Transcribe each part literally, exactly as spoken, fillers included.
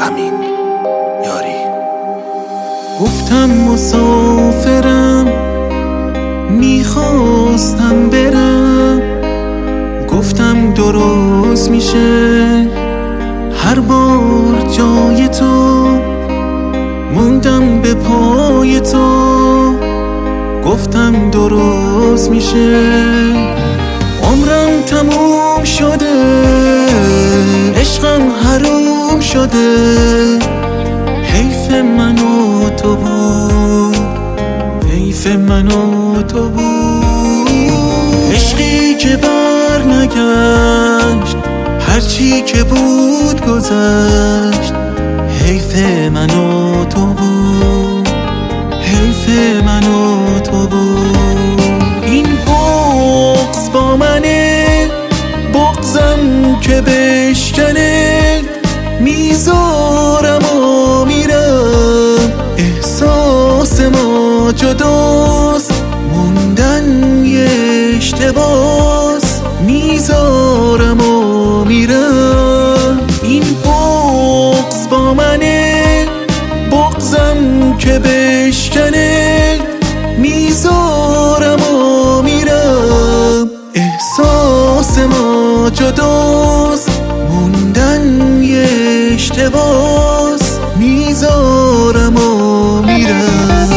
امین یاری. گفتم مسافرم، میخواستم برم، گفتم درست میشه هر بار جای تو، موندم به پای تو، گفتم درست میشه. عمرم تموم شده، عشقم حروم شده، حیف من و تو بود، حیف من و تو بود. عشقی که بر نگشت، هرچی که بود گذشت، حیف من و تو بود، حیف من و تو بود. این بغض با منه، بغضم که بشکنه، میذارم و میرم، احساس ما جداست، موندن یه اشتباس، میذارم و میرم. این بغض با منه، بغضم که بشکنه، میذارم و میرم، احساس ما جداست، موندن یه اشتباس، میذارم و میرم.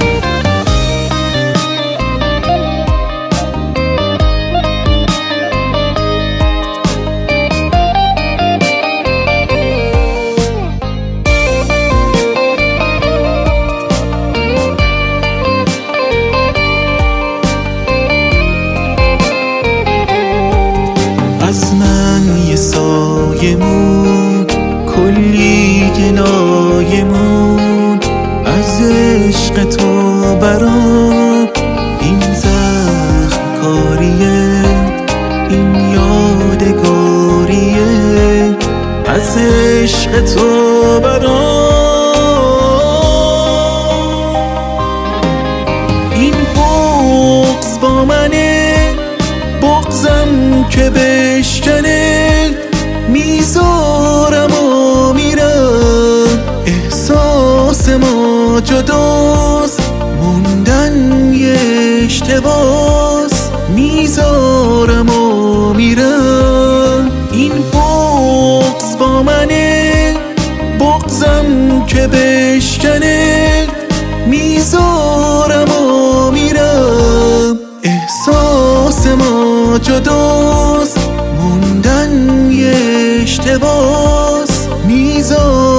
از من یه سایه مون، کلی گلایه مون، از عشق تو برام. این زخم کاریه، این یادگاریه، از عشق تو برام. این بغض با منه، بغضم که بشکنه، میذارم و میرم، احساس ما جداست، موندن یه اشتباس، میذارم و میرم. این بغض با منه، بغضم که بشکنه، میذارم و میرم، احساس ما جداست، موندن یه اشتباس، میذارم